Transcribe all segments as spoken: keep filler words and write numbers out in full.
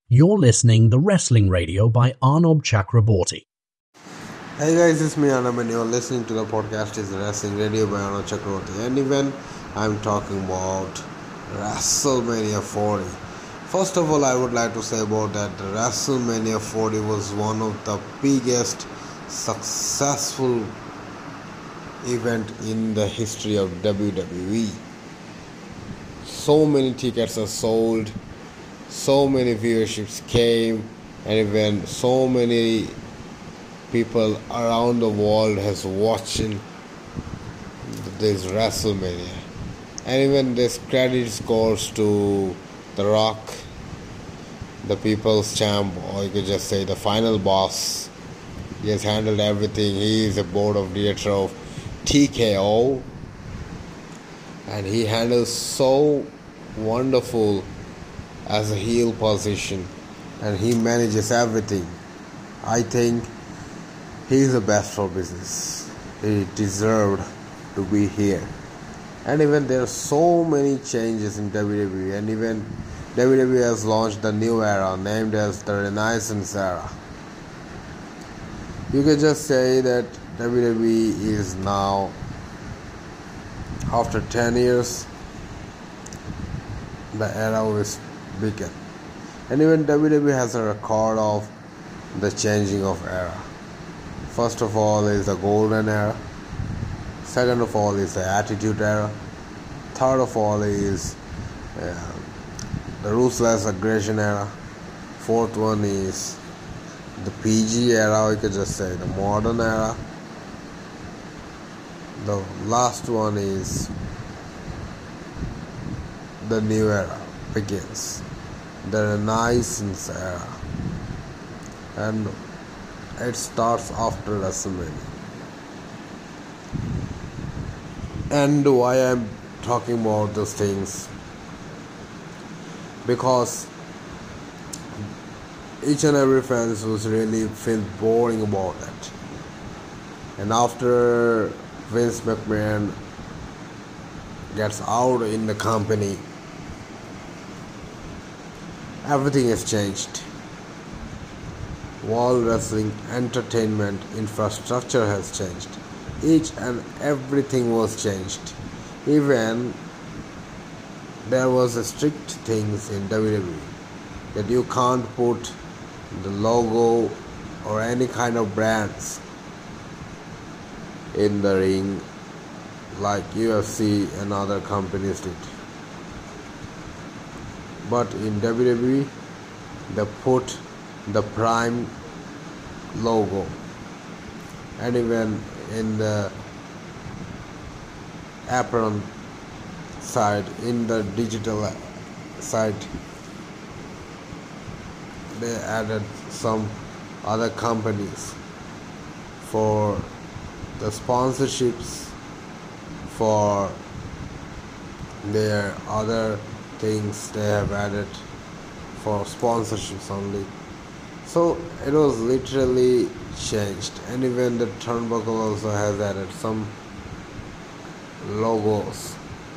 You're listening The Wrestling Radio by Arnob Chakraborty. Hey guys, it's me Arnob and you're listening to the podcast is Wrestling Radio by Arnob Chakraborty. And even I'm talking about WrestleMania forty. First of all, I would like to say about that WrestleMania forty was one of the biggest successful event in the history of W W E. So many tickets are sold, so many viewerships came, and even so many people around the world has watching this WrestleMania. And even this credit goes to The Rock, the people's champ, or you could just say the final boss. He has handled everything. He is a board of director of T K O, and he handles so wonderful as a heel position, and he manages everything. I think he is the best for business. He deserved to be here. And even there are so many changes in W W E, and even W W E has launched the new era named as the Renaissance era. You can just say that W W E is now, after ten years, the era was begun. And even W W E has a record of the changing of era. First of all is the golden era. Second of all is the attitude era. Third of all is uh, the ruthless aggression era. Fourth one is the P G era, you could just say the modern era. The last one is the new era begins, the Renaissance era, and it starts after WrestleMania. And why I'm talking about those things? Because each and every fan was really feel boring about it. And after Vince McMahon gets out in the company, everything has changed. World wrestling entertainment infrastructure has changed. Each and everything was changed. Even there was a strict things in W W E that you can't put the logo or any kind of brands in the ring like U F C and other companies did. But in W W E, they put the Prime logo, and even in the apron side, in the digital side, they added some other companies for the sponsorships, for their other things they have added for sponsorships only. So it was literally changed. And even the turnbuckle also has added some logos.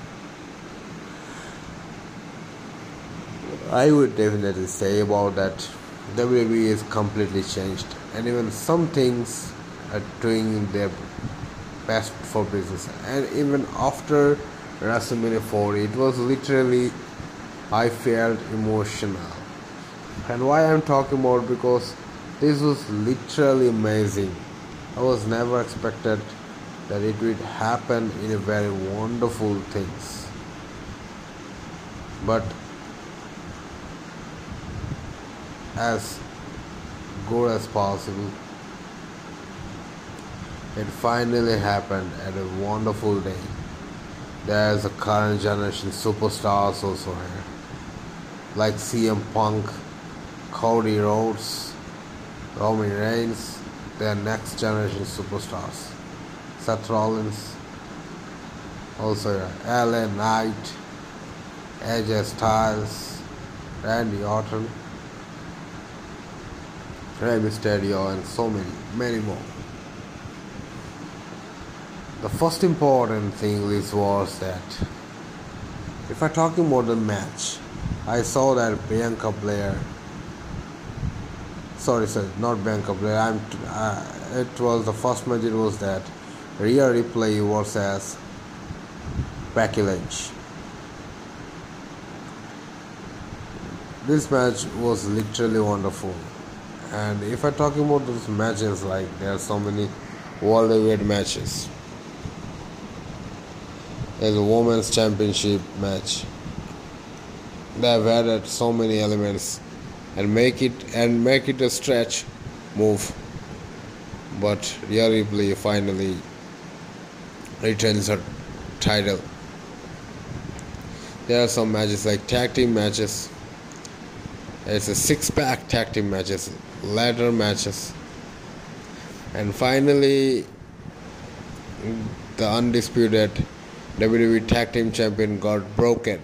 I would definitely say about that W W E is completely changed, and even some things are doing their best for business. And even after WrestleMania forty, it was literally, I felt emotional. And why I'm talking about, because this was literally amazing. I was never expected that it would happen in a very wonderful things. But as good as possible, it finally happened at a wonderful day. There's a current generation superstars also here, like C M Punk, Cody Rhodes, Roman Reigns. They are next generation superstars. Seth Rollins, also here, L A Knight, A J Styles, Randy Orton, Rey Mysterio, and so many, many more. The first important thing is was that if I talking about the match, I saw that Bianca Belair Sorry, sorry, not Bianca Belair. I'm. T- uh, it was the first match. It was that Rhea Ripley versus Becky Lynch. This match was literally wonderful. And if I talk about those matches, like there are so many world heavyweight matches. There's a women's championship match. They have added so many elements and make it and make it a stretch move. But Rhea Ripley finally retains her title. There are some matches like tag team matches. It's a six-pack tag team matches, ladder matches, and finally the undisputed W W E Tag Team Champion got broken.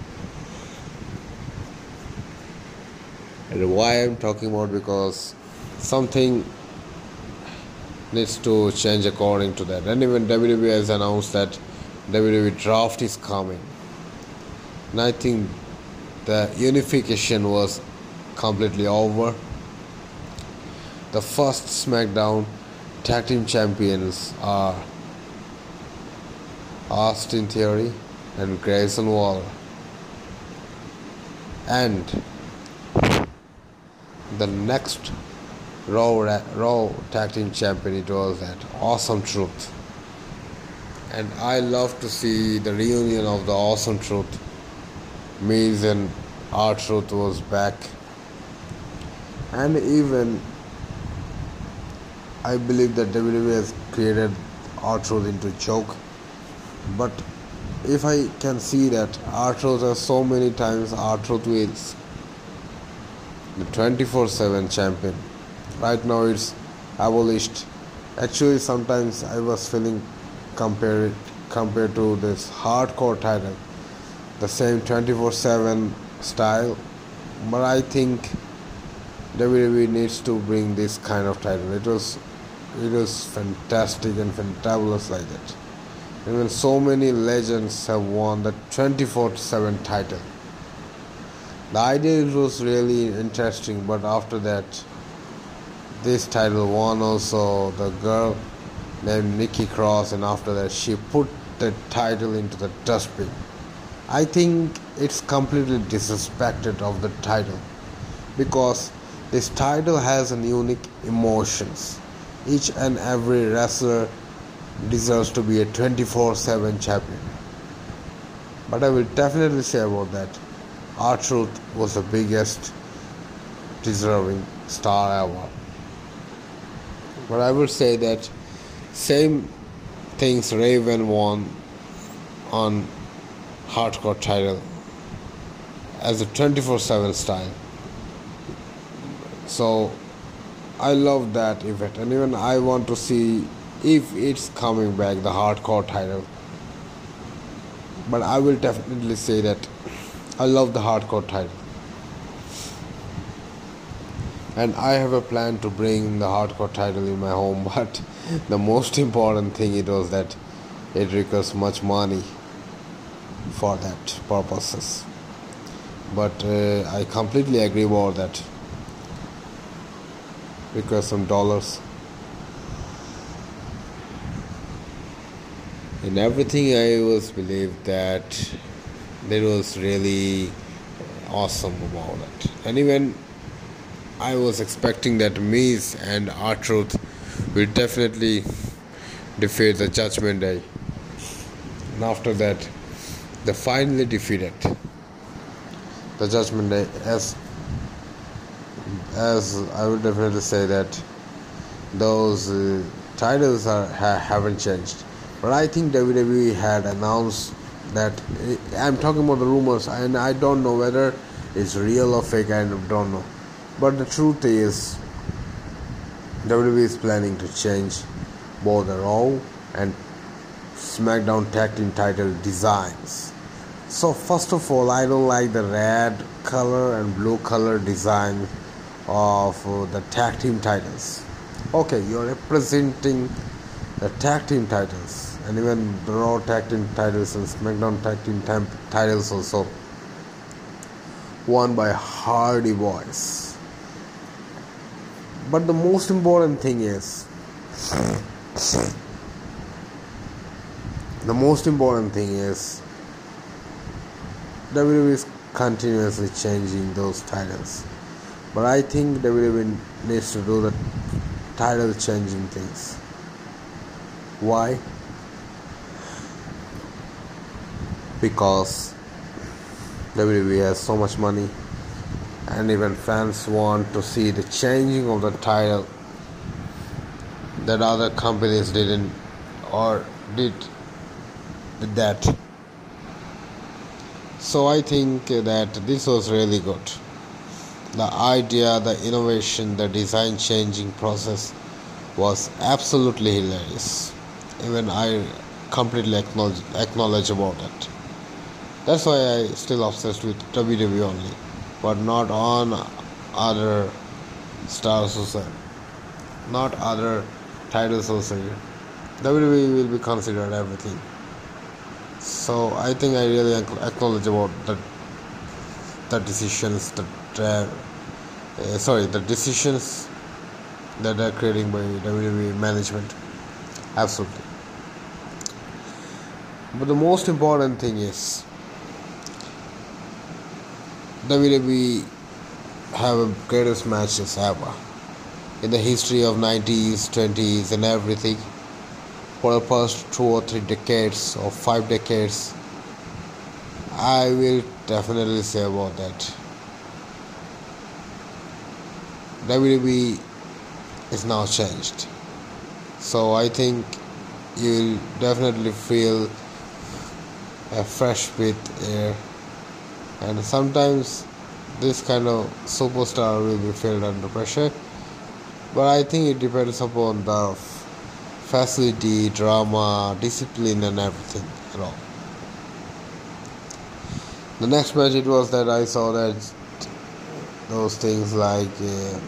And why I'm talking about, because something needs to change according to that. And even W W E has announced that W W E draft is coming. And I think the unification was completely over. The first SmackDown Tag Team Champions are Austin Theory and Grayson Waller. And the next Raw, Raw Tag Team Champion, it was that Awesome Truth. And I love to see the reunion of the Awesome Truth. Miz and R-Truth was back. And even I believe that W W E has created R-Truth into a joke. But if I can see that R-Truth has so many times R-Truth wins, the twenty-four seven champion. Right now it's abolished. Actually, sometimes I was feeling compared compared to this hardcore title, the same twenty-four seven style. But I think W W E needs to bring this kind of title. It was it was fantastic and fantabulous like that. Even so many legends have won the twenty-four seven title. The idea was really interesting, but after that, this title won also the girl named Nikki Cross, and after that she put the title into the dustbin. I think it's completely disrespected of the title, because this title has a unique emotions. Each and every wrestler deserves to be a twenty-four seven champion. But I will definitely say about that, R-Truth was the biggest deserving star ever. But I would say that same things Raven won on hardcore title as a twenty-four seven style. So I love that event, and even I want to see if it's coming back, the hardcore title. But I will definitely say that I love the hardcore title, and I have a plan to bring the hardcore title in my home. But the most important thing it was that it requires much money for that purposes. But uh, I completely agree about that. Requires some dollars. In everything I was believed that that was really awesome about it. And even I was expecting that Miz and R-Truth will definitely defeat the Judgment Day. And after that, they finally defeated the Judgment Day. As as I would definitely say that those uh, titles are ha- haven't changed. But I think W W E had announced that, I'm talking about the rumors, and I don't know whether it's real or fake, I don't know. But the truth is, W W E is planning to change both the Raw and SmackDown Tag Team title designs. So first of all, I don't like the red color and blue color design of uh, the tag team titles. Okay, you're representing the tag team titles, and even the Raw tag team titles and SmackDown tag team tam- titles also won by Hardy Boys. But the most important thing is, the most important thing is W W E is continuously changing those titles. But I think W W E needs to do the title changing things. Why? Because W W E has so much money, and even fans want to see the changing of the title that other companies didn't or did that. So I think that this was really good. The idea, the innovation, the design changing process was absolutely hilarious. Even I completely acknowledge, acknowledge about it. That's why I still obsessed with W W E only, but not on other stars also, not other titles also. W W E will be considered everything. So I think I really acknowledge about the the decisions that uh, uh, sorry the decisions that are creating by W W E management. Absolutely. But the most important thing is W W E have a greatest matches ever in the history of nineties, twenties and everything. For the past two or three decades or five decades, I will definitely say about that. W W E is now changed. So I think you will definitely feel a fresh breath air. And sometimes this kind of superstar will be felt under pressure. But I think it depends upon the facility, drama, discipline and everything. You know. The next match it was that I saw that those things like uh,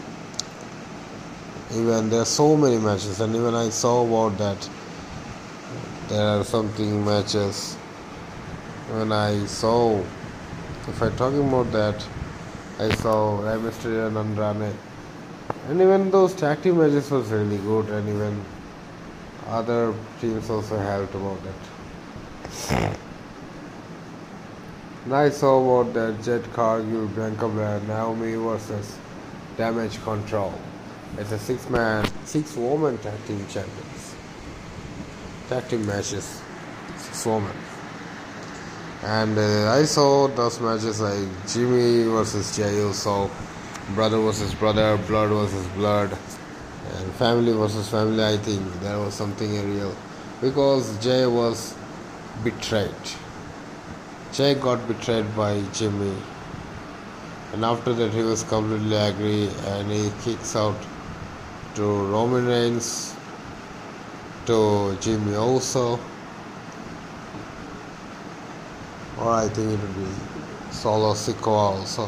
even there are so many matches, and even I saw about that there are something matches when I saw, if I talking about that, I saw Rey Mysterio and Andrade, and even those tag team matches was really good, and even other teams also helped about it. And I saw about that Jet Cargill, Bianca Belair, Naomi versus Damage Control. It's a six-man, six-woman tag team champions. Tag team matches, six women. And uh, I saw those matches like Jimmy versus Jey Uso, brother versus brother, blood versus blood, and family versus family. I think there was something real because Jey was betrayed. Jey got betrayed by Jimmy, and after that he was completely angry and he kicks out to Roman Reigns, to Jimmy Uso, or I think it would be Solo Sikoa also.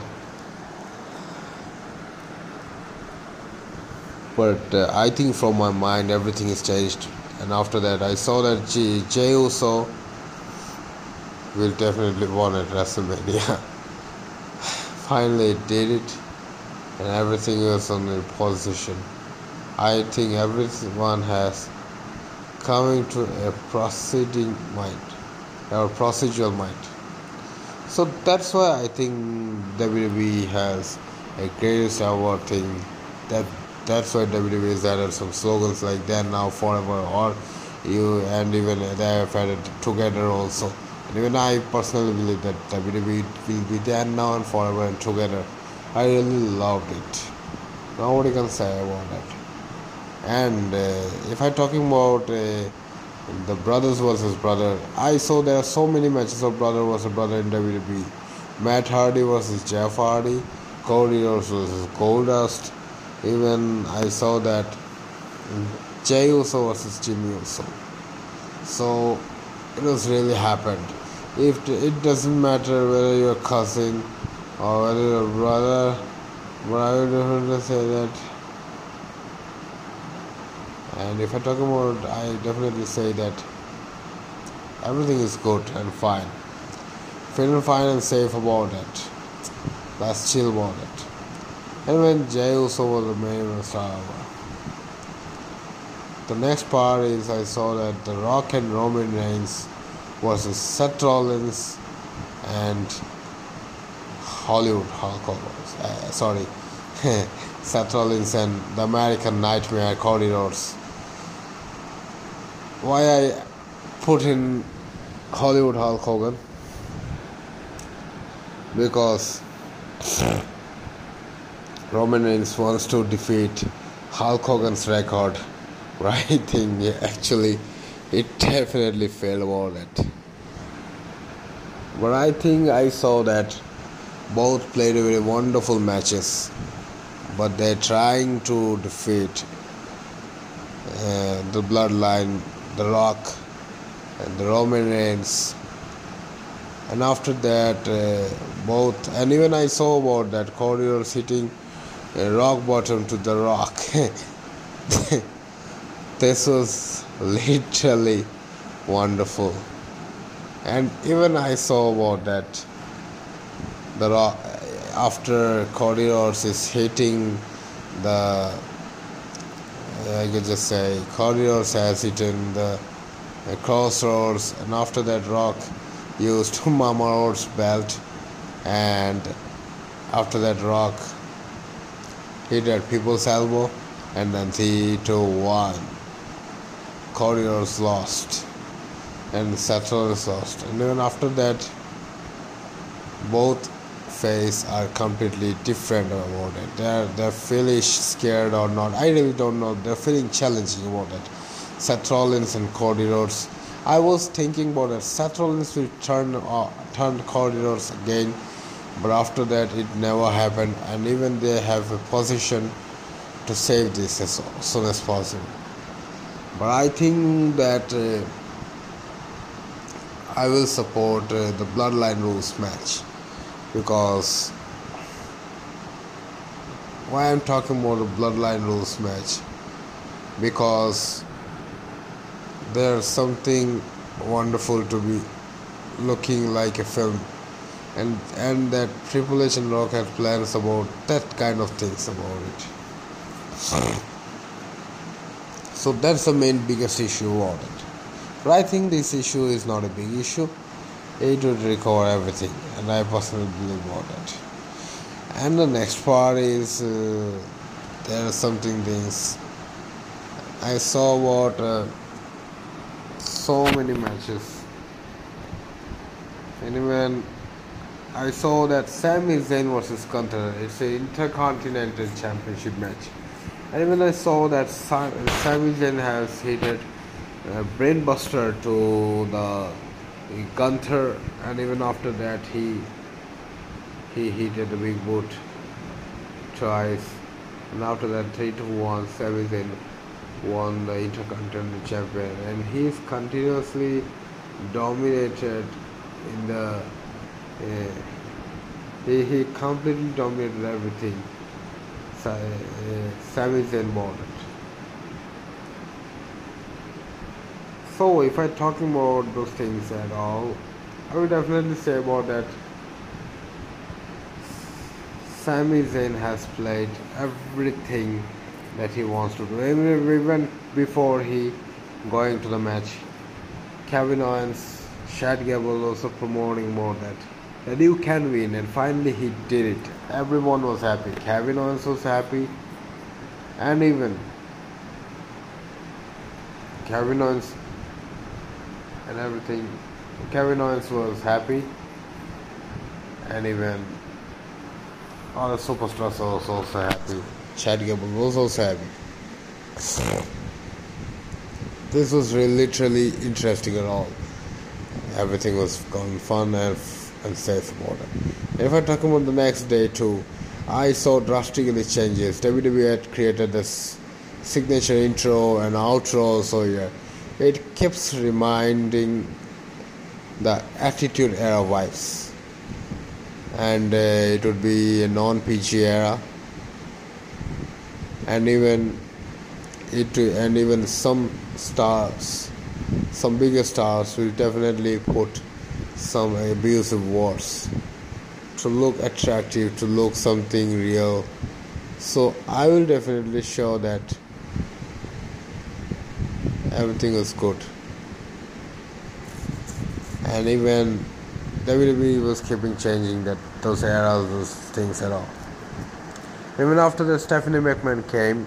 But uh, I think from my mind everything is changed, and after that I saw that G- Jey Uso will definitely won at WrestleMania. Finally it did it, and everything was on the position. I think everyone has coming to a proceeding mind, or procedural mind. So that's why I think W W E has a greatest award thing. That that's why W W E has added some slogans like "There Now Forever" or you, and even they have added "Together" also. And even I personally believe that W W E will be there now and forever and together. I really loved it. Nobody can say about that. And uh, if I'm talking about uh, the brothers versus brother, I saw there are so many matches of brother versus brother in W W E. Matt Hardy versus Jeff Hardy, Cody versus Goldust. Even I saw that Jey Uso versus Jimmy Uso. So it was really happened. If it doesn't matter whether you're a cousin or whether you're a brother, but I would definitely say that. And if I talk about, I definitely say that everything is good and fine. Feeling fine and safe about it. Let's chill about it. And when Jey Uso was the main event star. The next part is I saw that The Rock and Roman Reigns versus Seth Rollins and Hollywood Hulk Hogan. Uh, sorry, Seth Rollins and the American Nightmare Cody Rhodes. Why I put in Hollywood Hulk Hogan? Because Roman Reigns wants to defeat Hulk Hogan's record. But I think yeah, actually it definitely failed about it. But I think I saw that both played very wonderful matches. But they're trying to defeat uh, the Bloodline, The Rock, and the Roman Reigns. And after that, uh, both, and even I saw about that Cody Rhodes hitting a rock bottom to The Rock. This was literally wonderful. And even I saw about that the Rock, after Cody Rhodes is hitting the, I could just say Cody Rhodes has hit the uh, crossroads, and after that Rock used Mama Rhodes belt, and after that Rock hit at people's elbow, and then three, two, one. Cody Rhodes lost, and Seth Rollins lost, and even after that, both face are completely different about it. They're they're feeling scared or not. I really don't know. They're feeling challenging about it. Seth Rollins and Cody Rhodes. I was thinking about it. Seth Rollins will turn uh, turn Cody Rhodes again, but after that it never happened. And even they have a position to save this as soon as possible. But I think that uh, I will support uh, the Bloodline Rules match, because why I'm talking about the Bloodline Rules match, because there's something wonderful to be looking like a film, and and that Triple H and Rock have plans about that kind of things about it. So that's the main biggest issue about it. But I think this issue is not a big issue. It would recover everything, and I personally believe about it. And the next part is uh, there are something things I saw about uh, so many matches. And even I saw that Sami Zayn versus Gunther. It's an Intercontinental Championship match. And even I saw that Sami Zayn has hit a brainbuster to the Gunther, and even after that he he hit the big boot twice, and after that three to one, Sami Zayn won the Intercontinental Champion, and he's continuously dominated in the uh, he he completely dominated everything. Uh, Sami Zayn bought it. So if I'm talking about those things at all, I would definitely say about that Sami Zayn has played everything that he wants to do. Even before he going to the match, Kevin Owens, Chad Gable also promoting more that that you can win, and finally he did it. Everyone was happy. Kevin Owens was happy, and even Kevin Owens and everything. Kevin Owens was happy, and even all the superstars was also happy. Chad Gable was also happy. This was really literally interesting at all. Everything was going fun and and safe about it. If I talk about the next day too, I saw drastically changes. W W E had created this signature intro and outro, so yeah, it keeps reminding the Attitude Era vibes, and uh, it would be a non-P G era, and even it and even some stars, some bigger stars will definitely put some abusive words to look attractive, to look something real, So I will definitely show that everything is good. And even W W E was keeping changing that those eras, those things at all. Even after that, Stephanie McMahon came,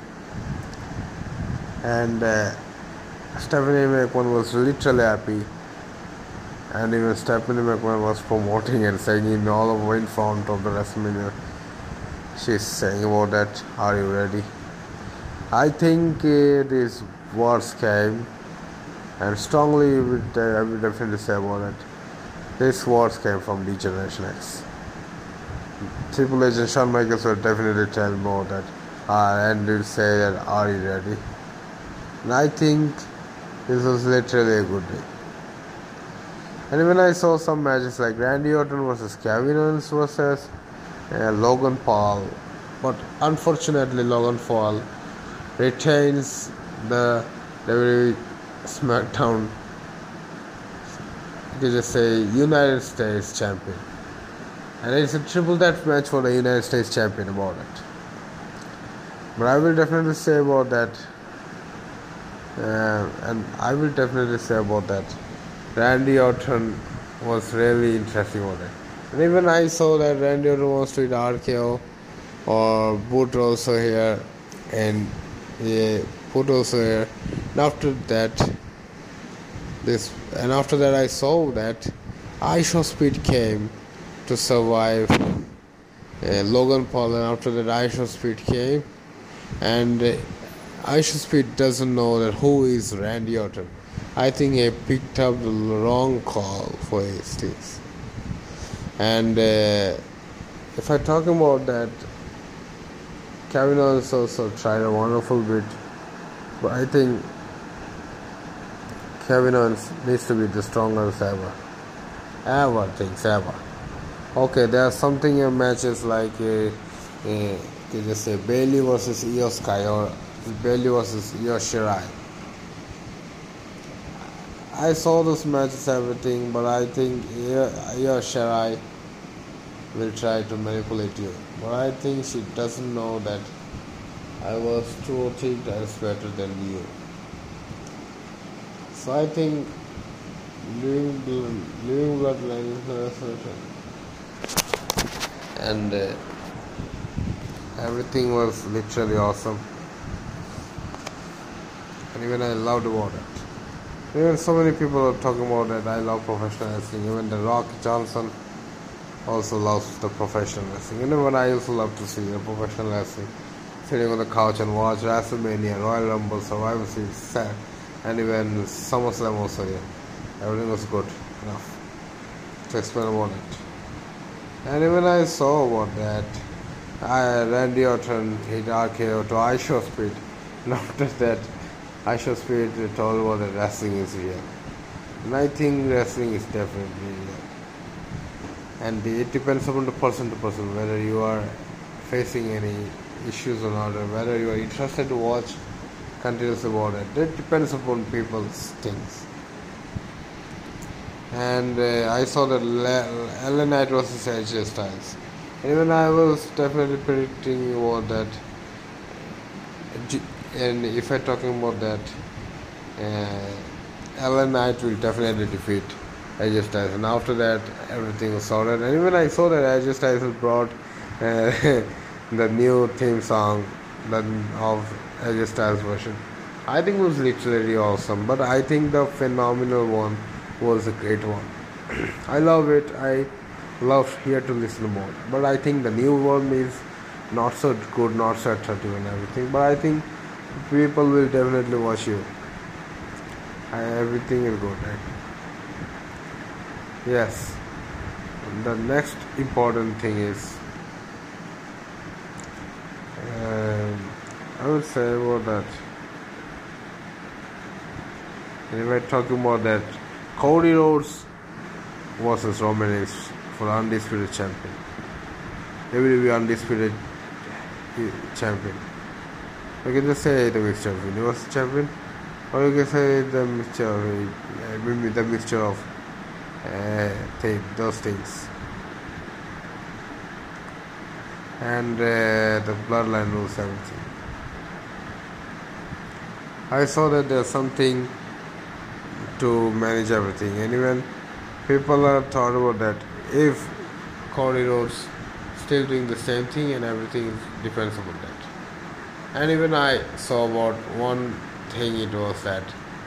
and uh, Stephanie McMahon was literally happy, and even Stephanie McMahon was promoting and saying in all of in front of the WrestleMania, she's saying about that, are you ready? I think uh, these words came, and strongly would, uh, I would definitely say about it. These words came from D Generation X. Triple H and Shawn Michaels will definitely tell more that, uh, and will say that, are you ready? And I think this was literally a good day. And even I saw some matches like Randy Orton versus Kevin Owens versus uh, Logan Paul, but unfortunately Logan Paul retains the W W E SmackDown, you could just say, United States champion. And it's a triple threat match for the United States champion about it. But I will definitely say about that, uh, and I will definitely say about that, Randy Orton was really interesting about it. And even I saw that Randy Orton wants to hit R K O or boot also here, and yeah, put also here. And after that, this and after that I saw that IShowSpeed came to survive uh, Logan Paul, and after that IShowSpeed came, and uh, IShowSpeed doesn't know that who is Randy Orton. I think he picked up the wrong call for his things. And uh, if I talk about that, Kevin Owens also tried a wonderful bit, but I think Kevin Owens needs to be the strongest ever. Ever things ever. Okay, there are something in matches like uh, uh, you just say Bailey versus Io Sky or Bailey versus Io Shirai. I saw those matches, everything, but I think Io Shirai will try to manipulate you. But I think she doesn't know that I was two or three times better than you. So I think living, living bloodline is the resolution. And uh, everything was literally awesome. And even I loved about it. Even so many people are talking about that I love professional wrestling. Even The Rock Johnson also loves the professional wrestling. And even I also love to see the professional wrestling. Sitting on the couch and watch WrestleMania, Royal Rumble, Survivor Series, and even SummerSlam also here. Everything was good enough to explain about it. And even I saw about that, I, Randy Orton hit R K O to IShowSpeed. And after that, IShowSpeed told about that wrestling is real. And I think wrestling is definitely real. And it depends upon the person to person, whether you are facing any issues or not, or whether you are interested to watch continuously about it. It depends upon people's things. And uh, I saw that L A Knight versus A J Styles. And even I was definitely predicting about that. And if I'm talking about that, uh, L A Knight will definitely defeat A J Styles. And after that, everything was sorted. And even I saw that A J Styles brought uh, the new theme song of A J Styles version. I think it was literally awesome. But I think the phenomenal one was a great one. I love it. I love here to listen more. But I think the new one is not so good, not so attractive and everything. But I think people will definitely watch you. I, everything is good, right? Yes. The next important thing is, um, I would say about that. And if I talk about that, Cody Rhodes versus Roman Reigns for undisputed champion. They will be undisputed champion. You can just say the mixture of universal champion, or you can say the mixture of maybe the mixture of uh, thing, those things. and uh, the bloodline rules everything. I saw that there's something to manage everything, and even people are thought about that if Cody Rhodes still doing the same thing and everything depends upon that. And even I saw about one thing, it was that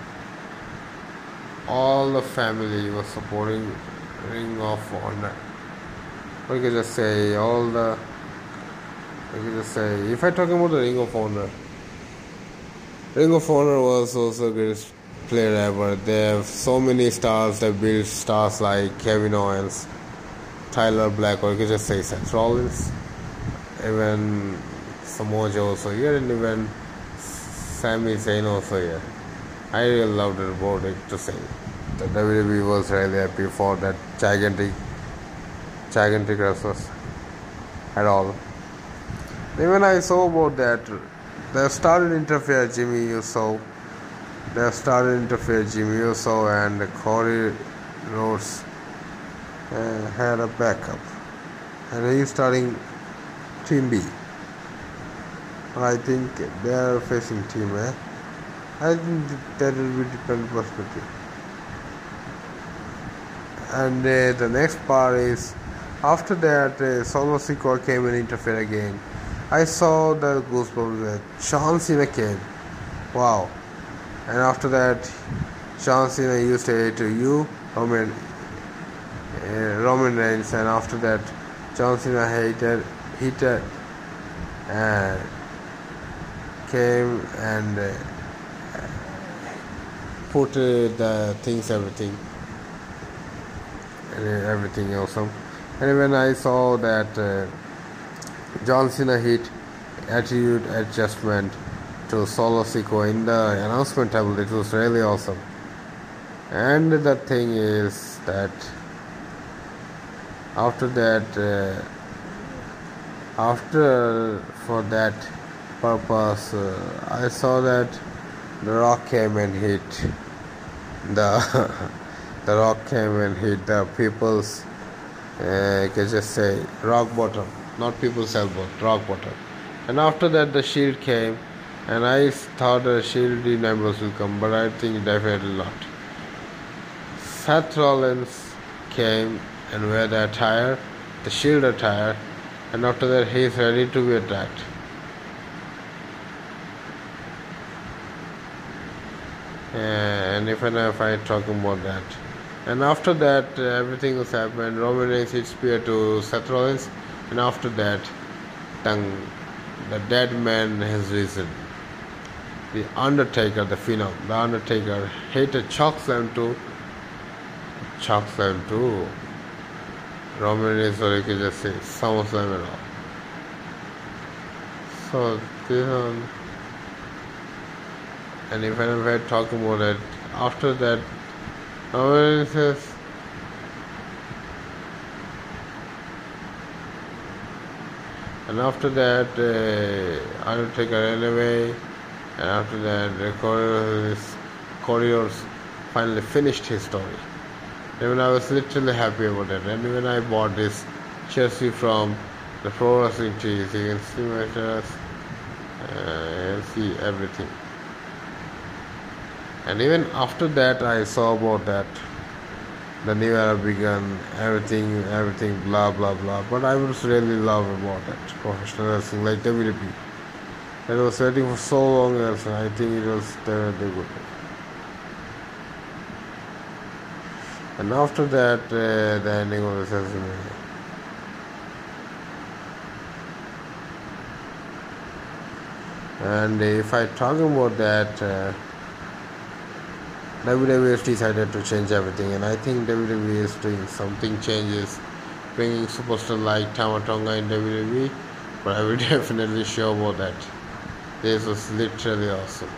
all the family was supporting Ring of Honor. We could just say all the we could just say if I talk about the Ring of Honor, Ring of Honor was also the greatest player ever. They have so many stars. They built stars like Kevin Owens, Tyler Black, or you could just say Seth Rollins, even Samoa Joe also here, and even Sami Zayn also here. I really loved it about it to say. The W W E was really happy for that gigantic, gigantic wrestlers at all. Even I saw about that. They started to interfere Jimmy Uso. They started to interfere Jimmy Uso and Cody Rhodes uh, had a backup, and he's starting Team B. I think they are facing Team A. I think that will be different perspective. And uh, the next part is after that uh, Solo Sikoa came and interfered again. I saw the goosebumps that John Cena came. Wow. And after that John Cena used to say to you Roman, uh, Roman Reigns, and after that John Cena hated hated and came and uh, put uh, the things everything uh, everything awesome. And when I saw that uh, John Cena hit attitude adjustment to Solo Sikoa in the announcement table, it was really awesome. And the thing is that after that uh, after for that purpose uh, I saw that The Rock came and hit the The Rock came and hit the people's uh, you can just say rock bottom, not people's elbow, rock bottom. And after that the Shield came, and I thought the Shield members will come, but I think definitely not. Seth Rollins came and wear the attire, the Shield attire, and after that he is ready to be attacked. And if and if I talk about that, and after that uh, everything was happened. Roman Reigns hit spear to Seth Rollins, and after that, tongue, the dead man has risen. The Undertaker, the Phenom, the Undertaker hit a chalk slam to chalk slam to Roman Reigns, or you can just say SummerSlam and all. So this one. And if I talk about it, after that, Roman says, and after that, uh, Undertaker ran away, and after that, the Corridors finally finished his story. And when I was literally happy about it, and when I bought this jersey from the Pro Wrestling Tees, you can see my shirts, uh, see everything. And even after that, I saw about that the new era began, everything, everything, blah blah blah. But I was really love about that professional wrestling like W W E. I was waiting for so long, and I think it was definitely good. And after that, uh, the ending of the season. And if I talk about that. Uh, W W E has decided to change everything, and I think W W E is doing something changes, bringing superstar like Tama Tonga in W W E, but I will definitely show about that. This was literally awesome.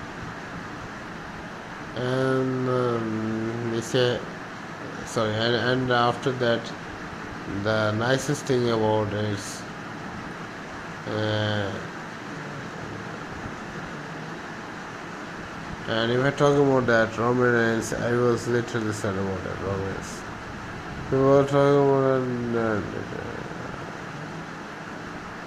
And um, we say, sorry, and, and after that, the nicest thing about it is uh, and if I talk about that, Roman Reigns, I was literally sad about that, Roman Reigns. We were talking about uh,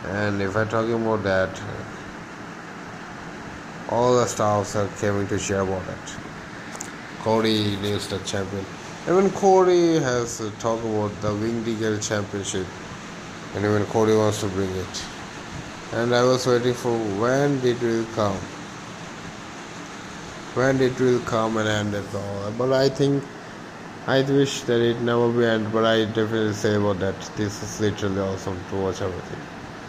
And if I talking about that, all the stars are coming to share about it. Cody news the champion. Even Cody has uh, talked about the Winged Eagle Championship, and even Cody wants to bring it. And I was waiting for when it will come, when it will come and end it all. But I think I wish that it never be end. But I definitely say about that. This is literally awesome to watch everything.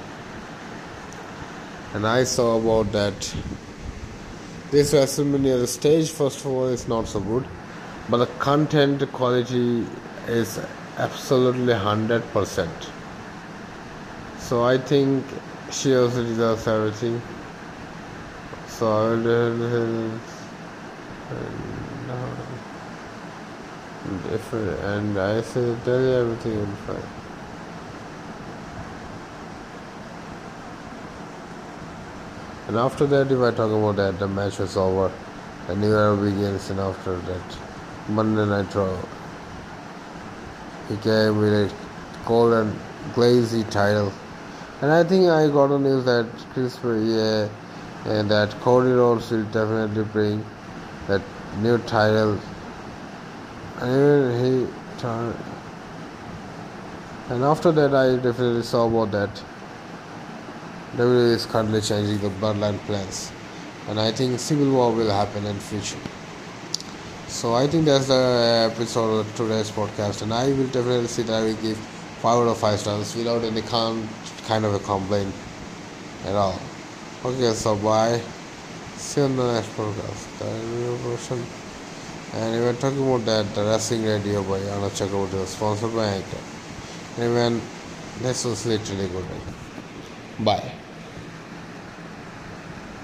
And I saw about that. This WrestleMania, the stage first of all is not so good, but the content quality is absolutely hundred percent. So I think she also deserves everything. So I will and, if, and I say tell you everything will be fine. And after that, if I talk about that, the match was over. The new era begins, and after that, Monday Night Raw, he came with a gold and glazy title. And I think I got a news that Chris yeah, and that Cody Rhodes will definitely bring that new title. And even he turned. And after that, I definitely saw about that. W W E is currently changing the bloodline plans, and I think civil war will happen in future. So I think that's the episode of today's podcast, and I will definitely say that I will give five out of five stars without any kind of a complaint at all. Okay, so bye. See you on the next podcast. And we were talking about that the Wrestling Radio by Anna Chakraborty was sponsored by Anchor. And even this was literally good. Bye.